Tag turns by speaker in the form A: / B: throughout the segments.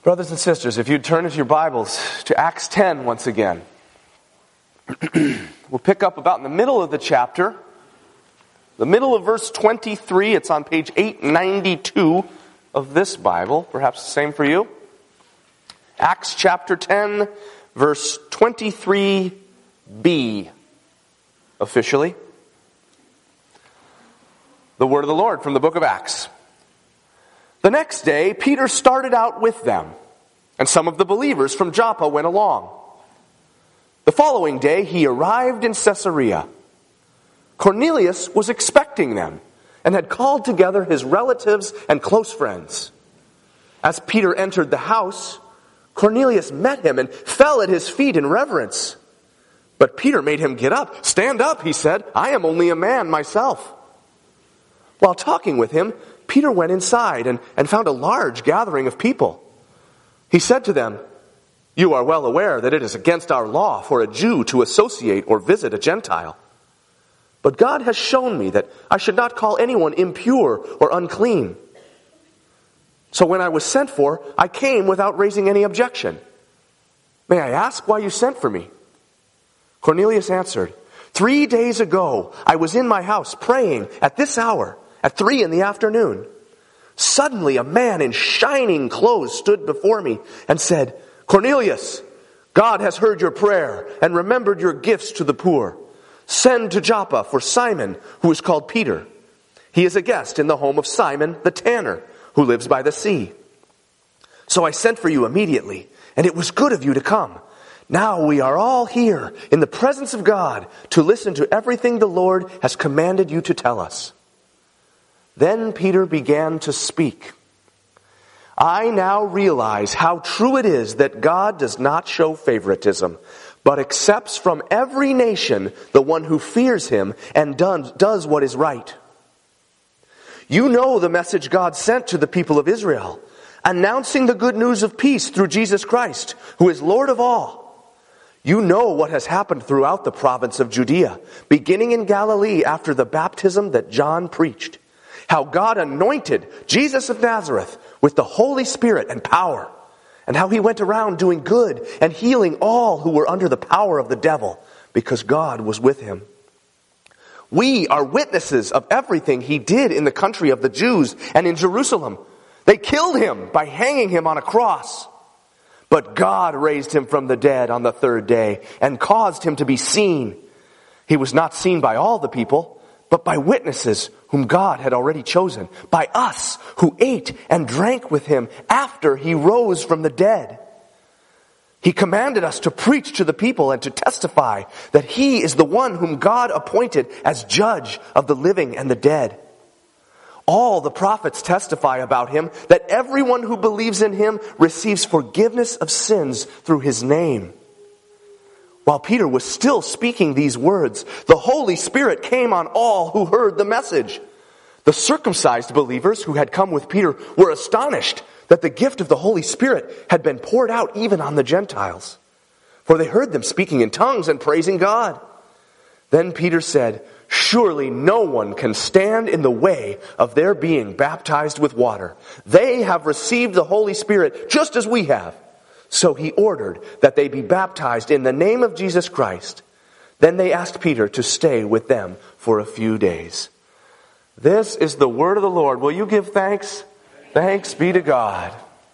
A: Brothers and sisters, if you'd turn with your Bibles to Acts 10 once again. We'll pick up about in the middle of the chapter, the middle of verse 23. It's on page 892 of this Bible, perhaps the same for you. Acts chapter 10, verse 23b, officially. The word of the Lord from the book of Acts. The next day, Peter started out with them, and some of the believers from Joppa went along. The following day, he arrived in Caesarea. Cornelius was expecting them and had called together his relatives and close friends. As Peter entered the house, Cornelius met him and fell at his feet in reverence. But Peter made him get up. "Stand up," he said. "I am only a man myself." While talking with him, Peter went inside and found a large gathering of people. He said to them, "You are well aware that it is against our law for a Jew to associate or visit a Gentile. But God has shown me that I should not call anyone impure or unclean. So when I was sent for, I came without raising any objection. May I ask why you sent for me?" Cornelius answered, 3 days ago I was in my house praying at this hour, at 3 p.m. Suddenly a man in shining clothes stood before me and said, "Cornelius, God has heard your prayer and remembered your gifts to the poor. Send to Joppa for Simon, who is called Peter. He is a guest in the home of Simon the tanner, who lives by the sea." So I sent for you immediately, and it was good of you to come. Now we are all here in the presence of God to listen to everything the Lord has commanded you to tell us. Then Peter began to speak. "I now realize how true it is that God does not show favoritism, but accepts from every nation the one who fears him and does what is right. You know the message God sent to the people of Israel, announcing the good news of peace through Jesus Christ, who is Lord of all. You know what has happened throughout the province of Judea, beginning in Galilee after the baptism that John preached. How God anointed Jesus of Nazareth with the Holy Spirit and power, and how he went around doing good and healing all who were under the power of the devil, because God was with him. We are witnesses of everything he did in the country of the Jews and in Jerusalem. They killed him by hanging him on a cross. But God raised him from the dead on the 3rd day and caused him to be seen. He was not seen by all the people, but by witnesses whom God had already chosen, by us who ate and drank with him after he rose from the dead. He commanded us to preach to the people and to testify that he is the one whom God appointed as judge of the living and the dead. All the prophets testify about him that everyone who believes in him receives forgiveness of sins through his name." While Peter was still speaking these words, the Holy Spirit came on all who heard the message. The circumcised believers who had come with Peter were astonished that the gift of the Holy Spirit had been poured out even on the Gentiles, for they heard them speaking in tongues and praising God. Then Peter said, "Surely no one can stand in the way of their being baptized with water. They have received the Holy Spirit just as we have." So he ordered that they be baptized in the name of Jesus Christ. Then they asked Peter to stay with them for a few days. This is the word of the Lord. Will you give thanks? Thanks be to God.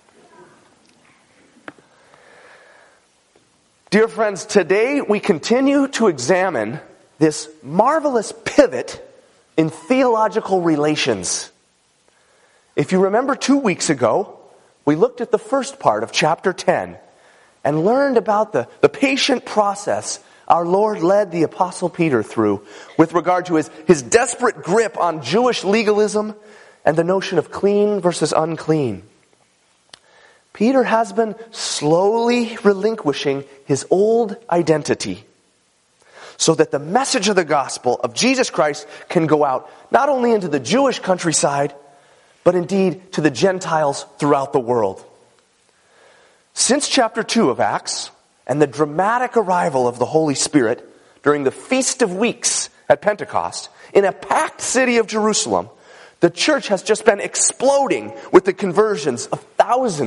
A: Dear friends, today we continue to examine this marvelous pivot in theological relations. If you remember 2 weeks ago, we looked at the first part of chapter 10 and learned about the patient process our Lord led the Apostle Peter through with regard to his desperate grip on Jewish legalism and the notion of clean versus unclean. Peter has been slowly relinquishing his old identity so that the message of the gospel of Jesus Christ can go out not only into the Jewish countryside, but indeed to the Gentiles throughout the world. Since chapter 2 of Acts and the dramatic arrival of the Holy Spirit during the Feast of Weeks at Pentecost in a packed city of Jerusalem, the church has just been exploding with the conversions of thousands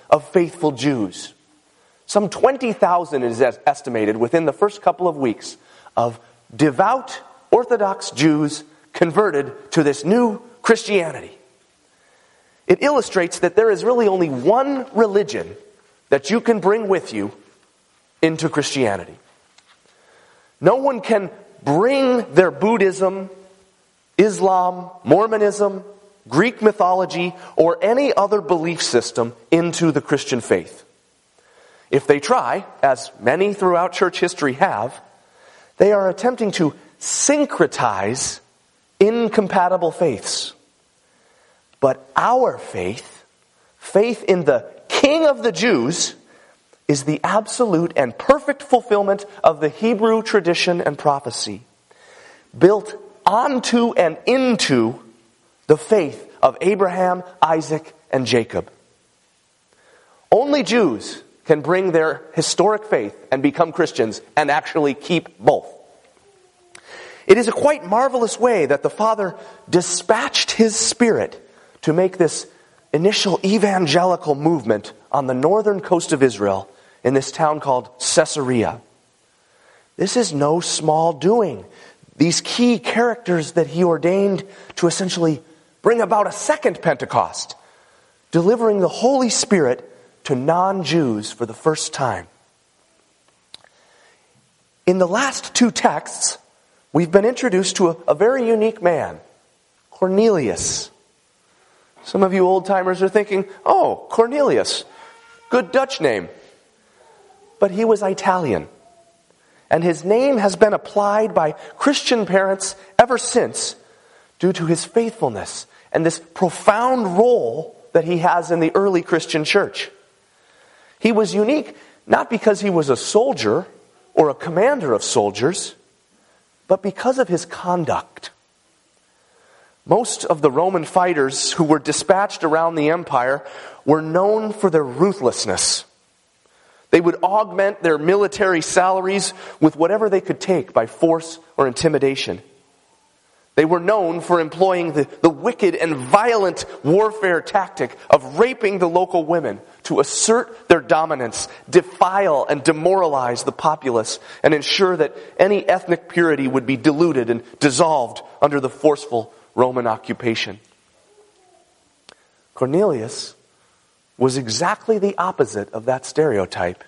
A: of faithful Jews. Some 20,000 is estimated within the first couple of weeks of devout Orthodox Jews converted to this new Christianity. It illustrates that there is really only one religion that you can bring with you into Christianity. No one can bring their Buddhism, Islam, Mormonism, Greek mythology, or any other belief system into the Christian faith. If they try, as many throughout church history have, they are attempting to syncretize incompatible faiths. But our faith, faith in the King of the Jews, is the absolute and perfect fulfillment of the Hebrew tradition and prophecy, built onto and into the faith of Abraham, Isaac, and Jacob. Only Jews can bring their historic faith and become Christians and actually keep both. It is a quite marvelous way that the Father dispatched His Spirit to make this initial evangelical movement on the northern coast of Israel in this town called Caesarea. This is no small doing. These key characters that He ordained to essentially bring about a second Pentecost, delivering the Holy Spirit to non-Jews for the first time. In the last two texts, we've been introduced to a very unique man, Cornelius. Some of you old-timers are thinking, oh, Cornelius, good Dutch name. But he was Italian. And his name has been applied by Christian parents ever since due to his faithfulness and this profound role that he has in the early Christian church. He was unique not because he was a soldier or a commander of soldiers, but because of his conduct. Most of the Roman fighters who were dispatched around the empire were known for their ruthlessness. They would augment their military salaries with whatever they could take by force or intimidation. They were known for employing the wicked and violent warfare tactic of raping the local women to assert their dominance, defile and demoralize the populace, and ensure that any ethnic purity would be diluted and dissolved under the forceful Roman occupation. Cornelius was exactly the opposite of that stereotype.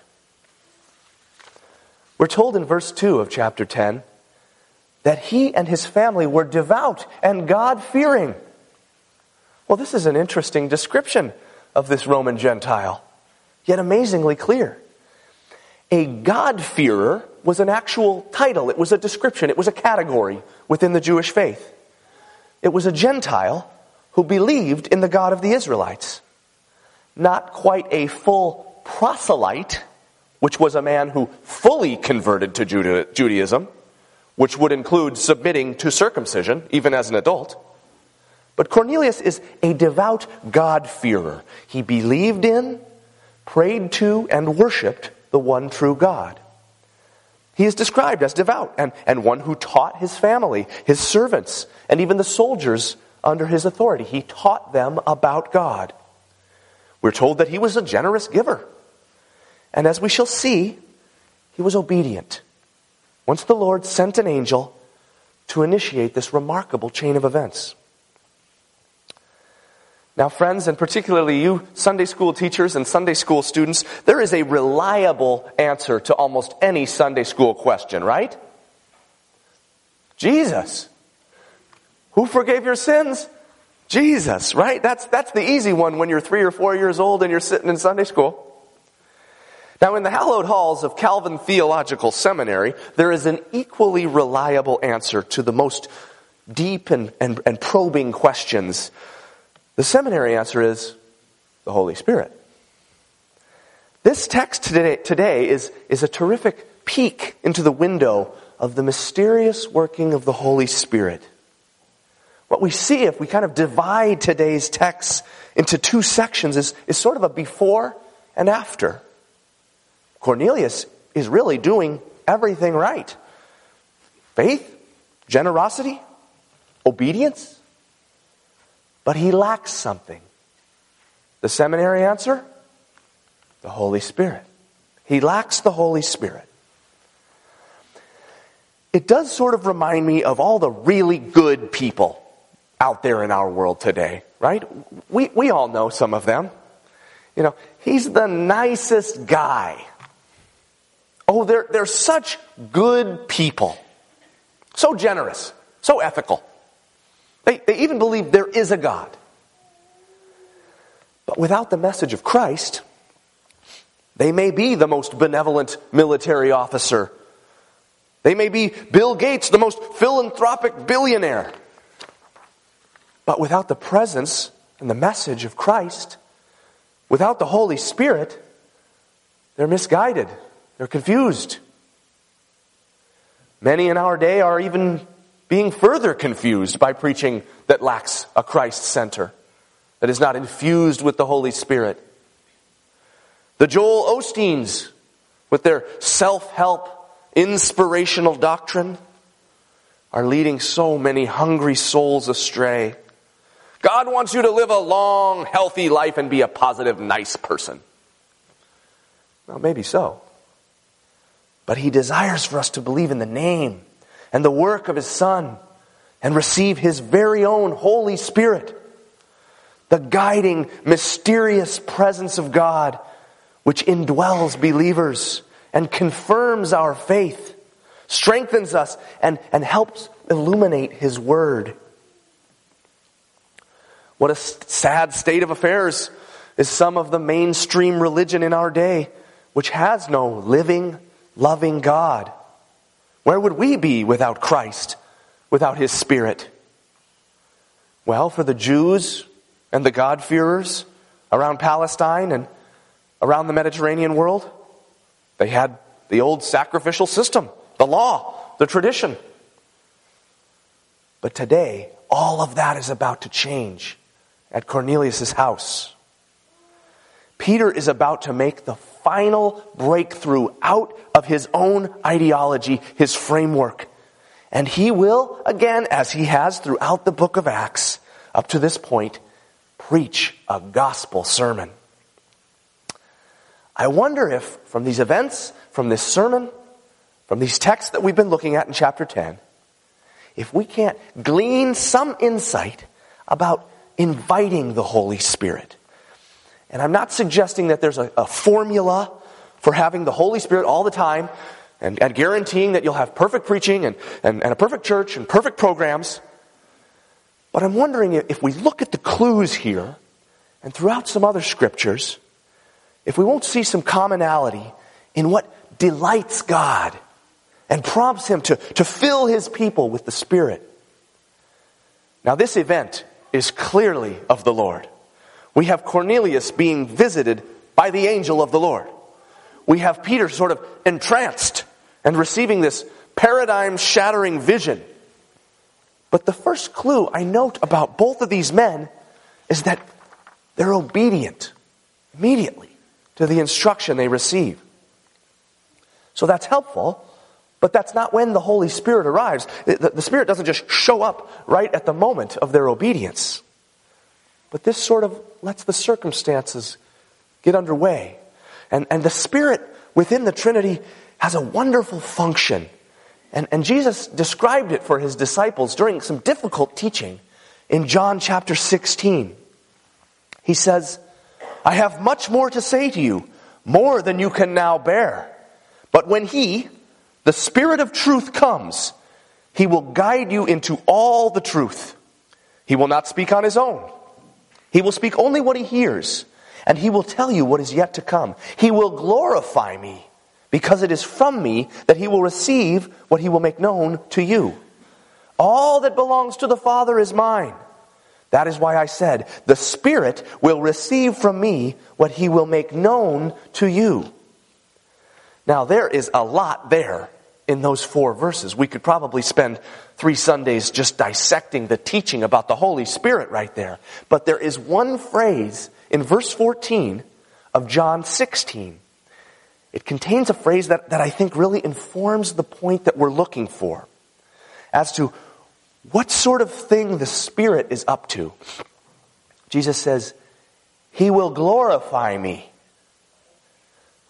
A: We're told in verse 2 of chapter 10 that he and his family were devout and God-fearing. Well, this is an interesting description of this Roman Gentile, yet amazingly clear. A God-fearer was an actual title. It was a description. It was a category within the Jewish faith. It was a Gentile who believed in the God of the Israelites. Not quite a full proselyte, which was a man who fully converted to Judaism, which would include submitting to circumcision, even as an adult. But Cornelius is a devout God-fearer. He believed in, prayed to, and worshipped the one true God. He is described as devout and one who taught his family, his servants, and even the soldiers under his authority. He taught them about God. We're told that he was a generous giver. And as we shall see, he was obedient. Once the Lord sent an angel to initiate this remarkable chain of events. Now, friends, and particularly you Sunday school teachers and Sunday school students, there is a reliable answer to almost any Sunday school question, right? Jesus. Who forgave your sins? Jesus, right? That's the easy one when you're 3 or 4 years old and you're sitting in Sunday school. Now, in the hallowed halls of Calvin Theological Seminary, there is an equally reliable answer to the most deep and probing questions. The seminary answer is the Holy Spirit. This text today is a terrific peek into the window of the mysterious working of the Holy Spirit. What we see if we kind of divide today's text into two sections is sort of a before and after. Cornelius is really doing everything right. Faith, generosity, obedience. But he lacks something. The seminary answer? The Holy Spirit. He lacks the Holy Spirit. It does sort of remind me of all the really good people out there in our world today, right? We all know some of them. You know, he's the nicest guy. Oh, they're such good people. So generous, so ethical. They even believe there is a God. But without the message of Christ, they may be the most benevolent military officer. They may be Bill Gates, the most philanthropic billionaire. But without the presence and the message of Christ, without the Holy Spirit, they're misguided. They're confused. Many in our day are even being further confused by preaching that lacks a Christ center, that is not infused with the Holy Spirit. The Joel Osteens, with their self-help, inspirational doctrine, are leading so many hungry souls astray. God wants you to live a long, healthy life and be a positive, nice person. Well, maybe so. But He desires for us to believe in the name and the work of His Son and receive His very own Holy Spirit, the guiding, mysterious presence of God which indwells believers and confirms our faith, strengthens us, and helps illuminate His Word. What a sad state of affairs is some of the mainstream religion in our day, which has no living, loving God. Where would we be without Christ, without His Spirit? Well, for the Jews and the God-fearers around Palestine and around the Mediterranean world, they had the old sacrificial system, the law, the tradition. But today, all of that is about to change at Cornelius' house. Peter is about to make the final breakthrough out of his own ideology, his framework. And he will, again, as he has throughout the book of Acts, up to this point, preach a gospel sermon. I wonder if, from these events, from this sermon, from these texts that we've been looking at in chapter 10, if we can't glean some insight about inviting the Holy Spirit. And I'm not suggesting that there's a formula for having the Holy Spirit all the time and guaranteeing that you'll have perfect preaching and a perfect church and perfect programs. But I'm wondering if we look at the clues here and throughout some other scriptures, if we won't see some commonality in what delights God and prompts Him to fill His people with the Spirit. Now this event is clearly of the Lord. We have Cornelius being visited by the angel of the Lord. We have Peter sort of entranced and receiving this paradigm-shattering vision. But the first clue I note about both of these men is that they're obedient immediately to the instruction they receive. So that's helpful, but that's not when the Holy Spirit arrives. The Spirit doesn't just show up right at the moment of their obedience. But this sort of lets the circumstances get underway. And the Spirit within the Trinity has a wonderful function. And Jesus described it for His disciples during some difficult teaching in John chapter 16. He says, I have much more to say to you, more than you can now bear. But when He, the Spirit of truth, comes, He will guide you into all the truth. He will not speak on His own. He will speak only what He hears, and He will tell you what is yet to come. He will glorify Me, because it is from Me that He will receive what He will make known to you. All that belongs to the Father is mine. That is why I said, the Spirit will receive from Me what He will make known to you. Now, there is a lot there in those 4 verses. We could probably spend 3 Sundays just dissecting the teaching about the Holy Spirit right there. But there is one phrase in verse 14 of John 16. It contains a phrase that I think really informs the point that we're looking for as to what sort of thing the Spirit is up to. Jesus says, He will glorify Me.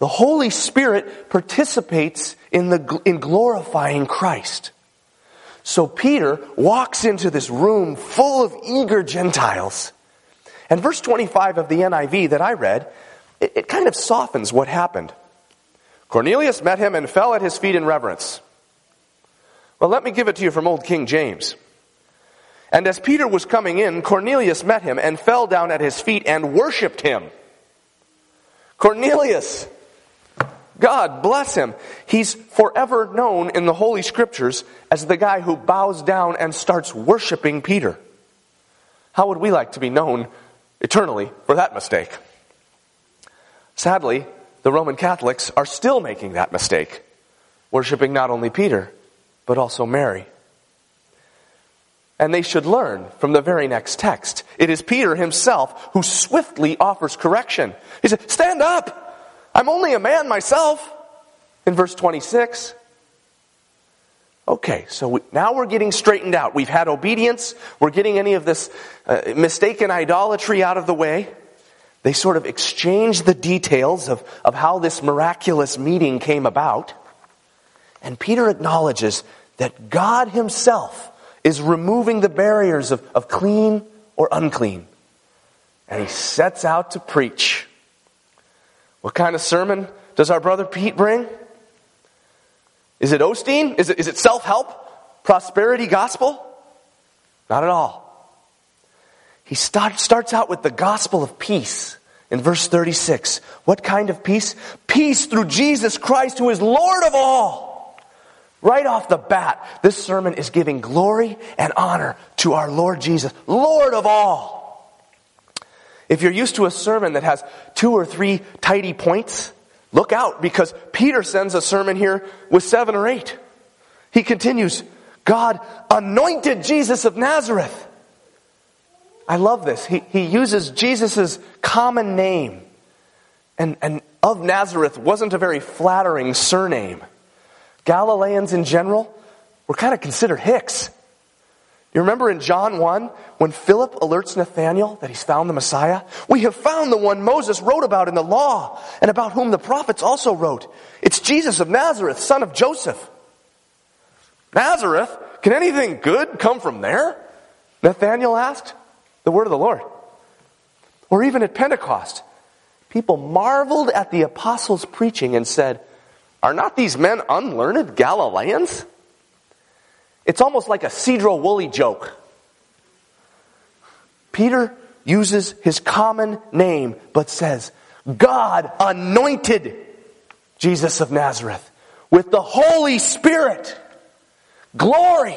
A: The Holy Spirit participates in glorifying Christ. So Peter walks into this room full of eager Gentiles. And verse 25 of the NIV that I read, it kind of softens what happened. Cornelius met him and fell at his feet in reverence. Well, let me give it to you from Old King James. And as Peter was coming in, Cornelius met him and fell down at his feet and worshipped him. Cornelius, God bless him. He's forever known in the Holy Scriptures as the guy who bows down and starts worshiping Peter. How would we like to be known eternally for that mistake? Sadly, the Roman Catholics are still making that mistake, worshiping not only Peter, but also Mary. And they should learn from the very next text. It is Peter himself who swiftly offers correction. He said, "Stand up! I'm only a man myself," in verse 26. Okay, so now we're getting straightened out. We've had obedience. We're getting any of this mistaken idolatry out of the way. They sort of exchange the details of how this miraculous meeting came about. And Peter acknowledges that God himself is removing the barriers of clean or unclean. And he sets out to preach. What kind of sermon does our brother Pete bring? Is it Osteen? Is it self-help? Prosperity gospel? Not at all. He starts out with the gospel of peace in verse 36. What kind of peace? Peace through Jesus Christ, who is Lord of all. Right off the bat, this sermon is giving glory and honor to our Lord Jesus, Lord of all. If you're used to a sermon that has 2 or 3 tidy points, look out, because Peter sends a sermon here with 7 or 8. He continues, God anointed Jesus of Nazareth. I love this. He uses Jesus' common name. And of Nazareth wasn't a very flattering surname. Galileans in general were kind of considered hicks. You remember in John 1, when Philip alerts Nathanael that he's found the Messiah? We have found the one Moses wrote about in the law, and about whom the prophets also wrote. It's Jesus of Nazareth, son of Joseph. Nazareth? Can anything good come from there? Nathanael asked. The word of the Lord. Or even at Pentecost, people marveled at the apostles' preaching and said, "Are not these men unlearned Galileans?" It's almost like a Cedro Woolley joke. Peter uses his common name, but says, God anointed Jesus of Nazareth with the Holy Spirit. Glory.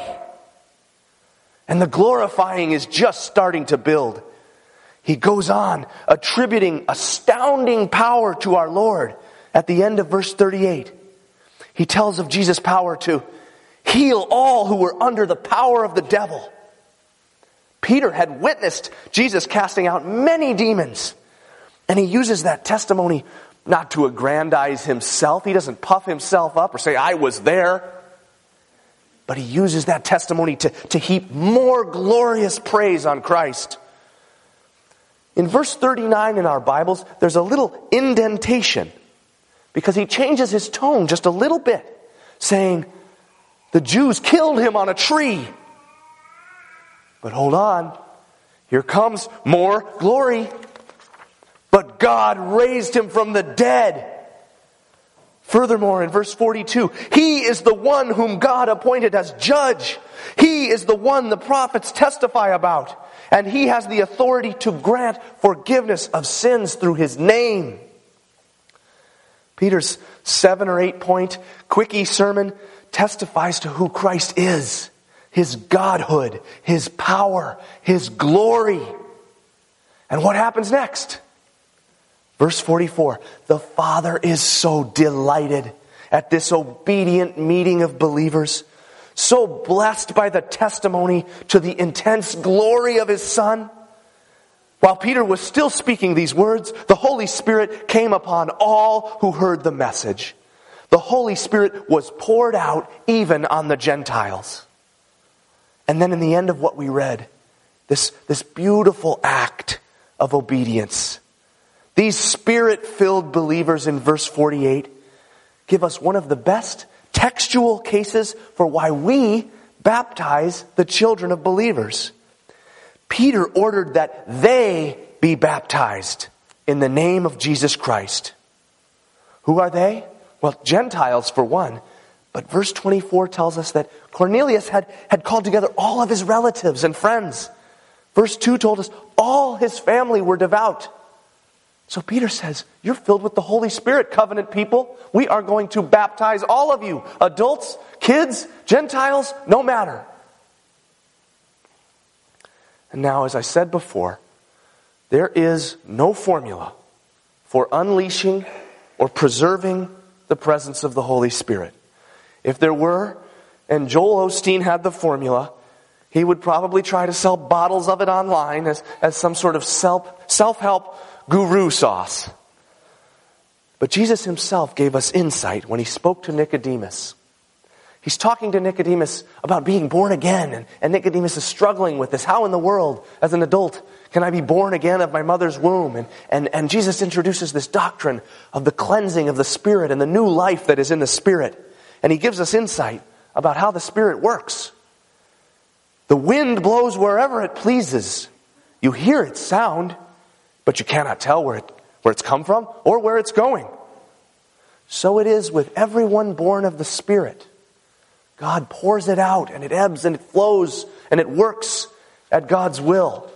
A: And the glorifying is just starting to build. He goes on, attributing astounding power to our Lord. At the end of verse 38, he tells of Jesus' power to heal all who were under the power of the devil. Peter had witnessed Jesus casting out many demons. And he uses that testimony not to aggrandize himself. He doesn't puff himself up or say, I was there. But he uses that testimony to heap more glorious praise on Christ. In verse 39 in our Bibles, there's a little indentation, because he changes his tone just a little bit, saying, the Jews killed him on a tree. But hold on, here comes more glory. But God raised him from the dead. Furthermore, in verse 42, he is the one whom God appointed as judge. He is the one the prophets testify about. And he has the authority to grant forgiveness of sins through his name. Peter's 7 or 8 point quickie sermon testifies to who Christ is. His godhood, his power, his glory. And what happens next? Verse 44, the Father is so delighted at this obedient meeting of believers, so blessed by the testimony to the intense glory of his Son. While Peter was still speaking these words, the Holy Spirit came upon all who heard the message. The Holy Spirit was poured out even on the Gentiles. And then in the end of what we read, this beautiful act of obedience. These Spirit-filled believers in verse 48 give us one of the best textual cases for why we baptize the children of believers. Peter ordered that they be baptized in the name of Jesus Christ. Who are they? Well, Gentiles for one. But verse 24 tells us that Cornelius had called together all of his relatives and friends. Verse 2 told us all his family were devout. So Peter says, you're filled with the Holy Spirit, covenant people. We are going to baptize all of you. Adults, kids, Gentiles, no matter. And now, as I said before, there is no formula for unleashing or preserving the presence of the Holy Spirit. If there were, and Joel Osteen had the formula, he would probably try to sell bottles of it online as some sort of self-help guru sauce. But Jesus himself gave us insight when he spoke to Nicodemus. He's talking to Nicodemus about being born again, and Nicodemus is struggling with this. How in the world, as an adult, can I be born again of my mother's womb? And Jesus introduces this doctrine of the cleansing of the Spirit and the new life that is in the Spirit. And he gives us insight about how the Spirit works. The wind blows wherever it pleases. You hear its sound, but you cannot tell where it's come from or where it's going. So it is with everyone born of the Spirit. God pours it out, and it ebbs and it flows, and it works at God's will.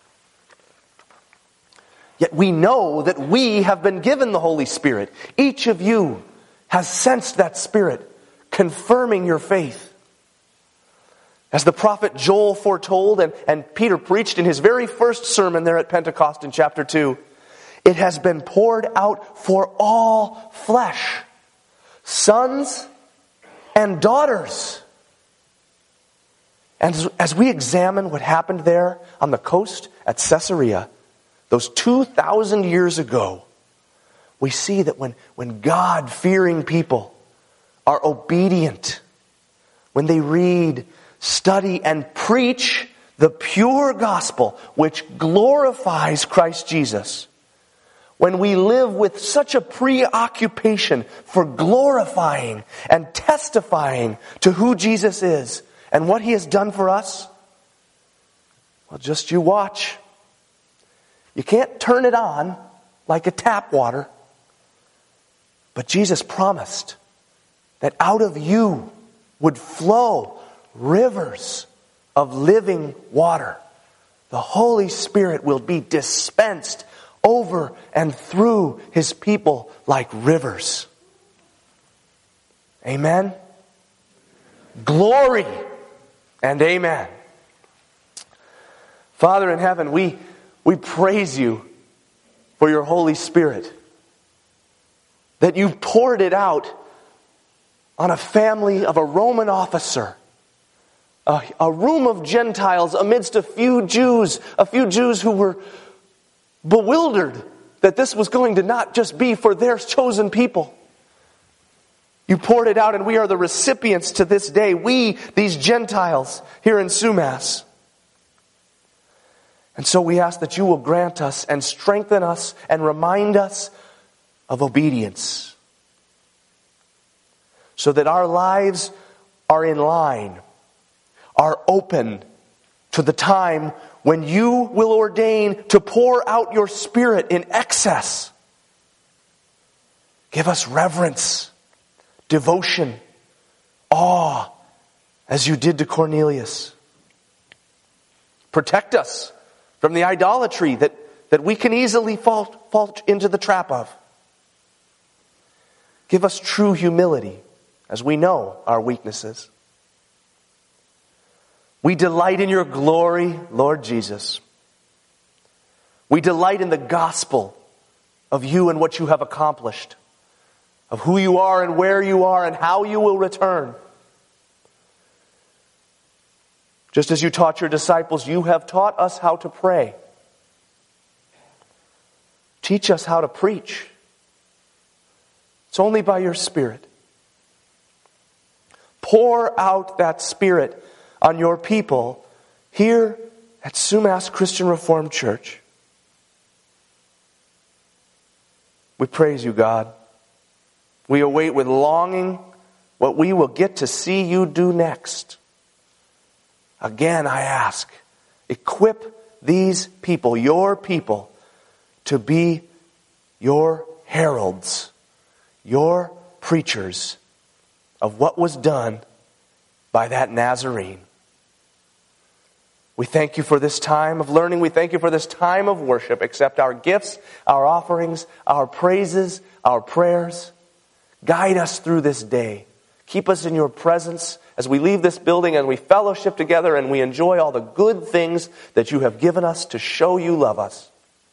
A: Yet we know that we have been given the Holy Spirit. Each of you has sensed that Spirit, confirming your faith. As the prophet Joel foretold, and Peter preached in his very first sermon there at Pentecost in chapter 2, it has been poured out for all flesh, sons and daughters. And as we examine what happened there on the coast at Caesarea, those 2,000 years ago, we see that when God-fearing people are obedient, when they read, study, and preach the pure gospel which glorifies Christ Jesus, when we live with such a preoccupation for glorifying and testifying to who Jesus is and what he has done for us, well, just you watch. You can't turn it on like a tap water, but Jesus promised that out of you would flow rivers of living water. The Holy Spirit will be dispensed over and through his people like rivers. Amen? Glory and amen. Father in heaven, we praise you for your Holy Spirit, that you poured it out on a family of a Roman officer, a room of Gentiles amidst a few Jews who were bewildered that this was going to not just be for their chosen people. You poured it out, and we are the recipients to this day, we, these Gentiles here in Sumas. And so we ask that you will grant us and strengthen us and remind us of obedience, so that our lives are in line, are open to the time when you will ordain to pour out your Spirit in excess. Give us reverence, devotion, awe, as you did to Cornelius. Protect us from the idolatry that we can easily fall into the trap of. Give us true humility as we know our weaknesses. We delight in your glory, Lord Jesus. We delight in the gospel of you and what you have accomplished, of who you are and where you are and how you will return. Just as you taught your disciples, you have taught us how to pray. Teach us how to preach. It's only by your Spirit. Pour out that Spirit on your people here at Sumas Christian Reformed Church. We praise you, God. We await with longing what we will get to see you do next. Again, I ask, equip these people, your people, to be your heralds, your preachers of what was done by that Nazarene. We thank you for this time of learning. We thank you for this time of worship. Accept our gifts, our offerings, our praises, our prayers. Guide us through this day. Keep us in your presence as we leave this building and we fellowship together and we enjoy all the good things that you have given us to show you love us.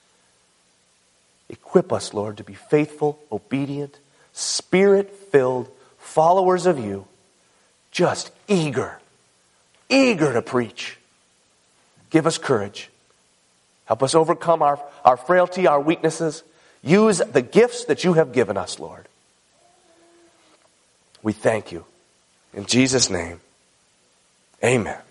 A: Equip us, Lord, to be faithful, obedient, Spirit-filled followers of you, just eager to preach. Give us courage. Help us overcome our frailty, our weaknesses. Use the gifts that you have given us, Lord. We thank you. In Jesus' name, amen.